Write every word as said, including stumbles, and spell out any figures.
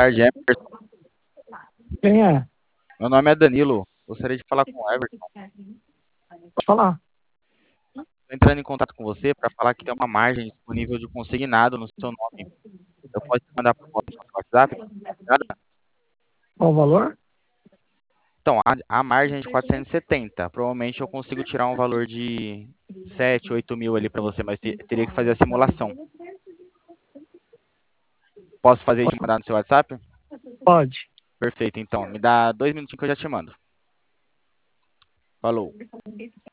tarde, Emerson. Quem é? Meu nome é Danilo. Gostaria de falar com o Everton. Pode falar. Estou entrando em contato com você para falar que tem uma margem disponível de consignado no seu nome. Eu posso te mandar para o WhatsApp? Qual o valor? Então, a, a margem é de quatrocentos e setenta. Provavelmente eu consigo tirar um valor de sete, oito mil ali para você, mas te- teria que fazer a simulação. Posso fazer e te mandar no seu WhatsApp? Pode. Perfeito, então. Me dá dois minutinhos que eu já te mando. Falou.